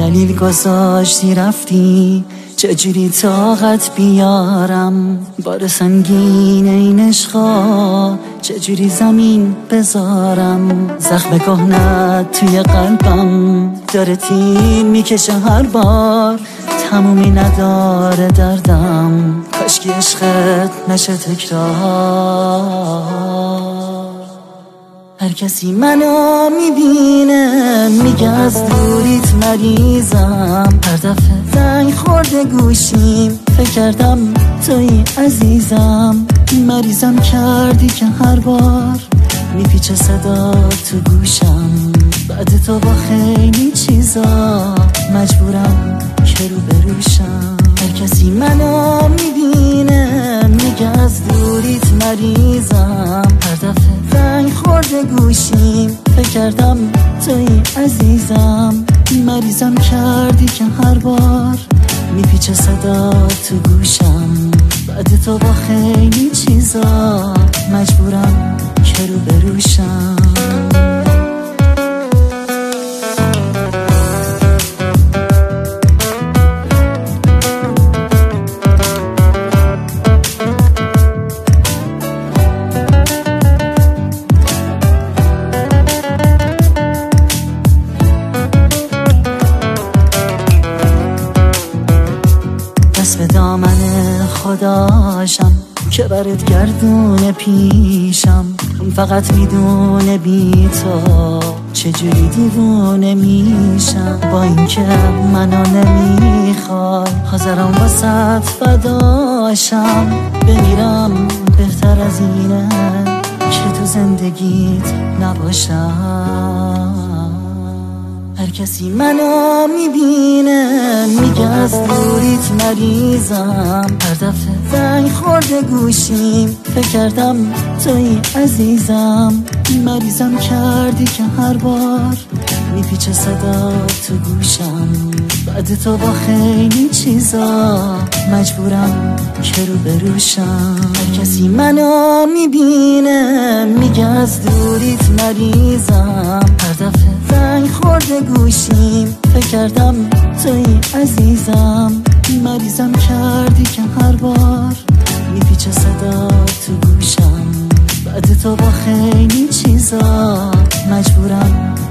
دلیل گذاشتی رفتی، چجوری طاقت بیارم بار سنگین این عشقا، چجوری زمین بذارم. زخم کهنت توی قلبم داره تیر میکشه هر بار، تمومی نداره دردم، کاشکی عشقت نشه تکرار. هر کسی منو میبینه میگه از دوریت مریضم، هر دفعه زنگ خورده گوشیم فکر کردم توی عزیزم. مریضم کردی که هر بار میپیچه صدا تو گوشم، بعد تو با خیلی چیزا مجبورم که رو بروشم. هر کسی منو میبینه میگه از دوریت مریضم، هر دفعه زنگ خورده گوشیم فکر کردم توی عزیزم. مریضم کردی که هر بار میپیچه صدا تو گوشم، بعد تو با خیلی چیزا مجبورم که رو بروشم. به دامن خداشم که برات گردون پیشم، فقط میدونه بی تو چجوری دیوونه میشم. با اینکه منو نمیخوای حاضرم واسط فداشم، بمیرم بهتر از اینه که تو زندگیت نباشم. هر کسی منو میبینه میگه از دوریت مریضم، هر دفعه زنگ خورده گوشیم فکر کردم توی عزیزم. مریضم کردی که هر بار میپیچه صدا تو گوشم، بعد تو با خیلی چیزا مجبورم که رو بروشم. هر کسی منو میبینه میگه از دوریت مریضم، هر دفعه زنگ خورده گوشیم فکر کردم توی عزیزم. مریضم کردی که هر بار میپیچه صدا تو گوشم، بعد تو با خیلی چیزا مجبورم